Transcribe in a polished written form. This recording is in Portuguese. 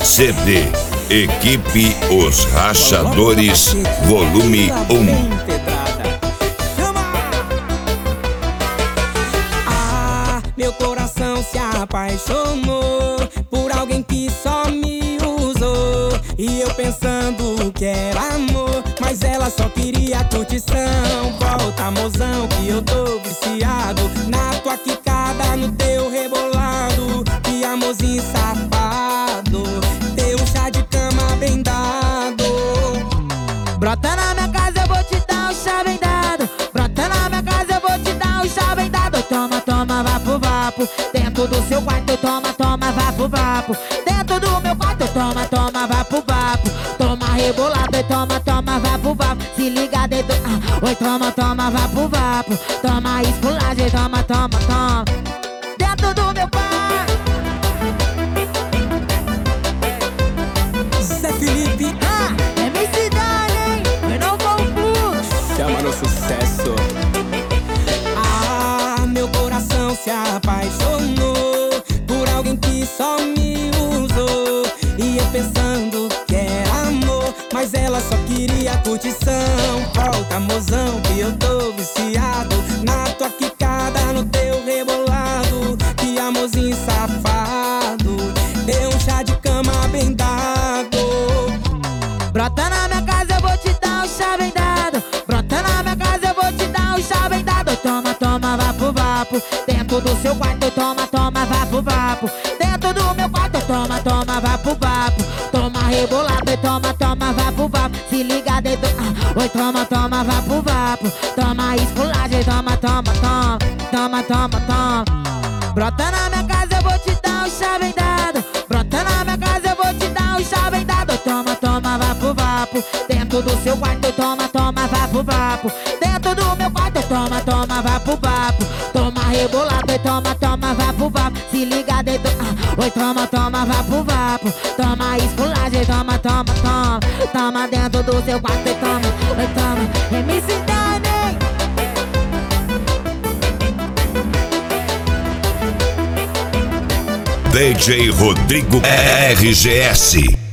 CD Equipe Os Rachadores Volume 1. Meu coração se apaixonou por alguém que só me usou. E eu pensando que era amor, mas ela só queria curtição. Volta, mozão, que eu tô viciado na tua quicada, no teu rebolado. Que amorzinho safado, teu chá de cama bem dado. Brota na minha casa, eu vou te dar um chá bem dado. Brota na minha casa, eu vou te dar um chá bem dado. Toma, toma, vapo, vapo. Dentro do seu quarto, toma, toma, vapo, vapo. Dentro do meu quarto, toma, toma, vapo, vapo. Toma rebolado, toma, toma, vapo, vapo. Se liga dentro, oi, toma, toma, vapo, vapo. Toma esculagem, toma, toma, toma. Dentro do meu quarto. Zé Felipe, MC Dani, eu não confundo. chama no sucesso. Meu coração se apaixonou por alguém que só me usou. E eu pensando que era amor, mas ela só queria curtição. Volta, mozão, que eu tô viciado na tua quicada, no teu rebolado. Que amorzinho safado, deu um chá de cama bem dado. Brota na minha casa, eu vou te dar um chá bem dado. Brota na minha casa, eu vou te dar um chá bem dado. Toma, toma, vapo, vapo. Dentro do seu quarto, toma, toma, vapo, vapo. Dentro do meu quarto, toma, toma, vapo, vapo. Toma rebolado e toma, toma, vapo, vapo. Se liga dentro, oi, toma, toma, vapo, vapo. Toma esculagem, toma, toma, toma. Toma, toma, toma. Brota na minha casa, eu vou te dar um chá bem dado. Brota na minha casa, eu vou te dar um chá bem dado. Toma, toma, vapo, vapo. Dentro do seu quarto, toma, toma, vapo, vapo. Dentro do meu quarto, toma, toma, vapo, vapo. Toma rebolado e toma, toma, vapo, vapo. Se liga dentro, oi, toma, toma, vapo, vapo. Toma esculagem, toma, toma, toma. Toma dentro do seu quarto e toma, oi, toma. MC Dani. DJ Rodrigo RGS.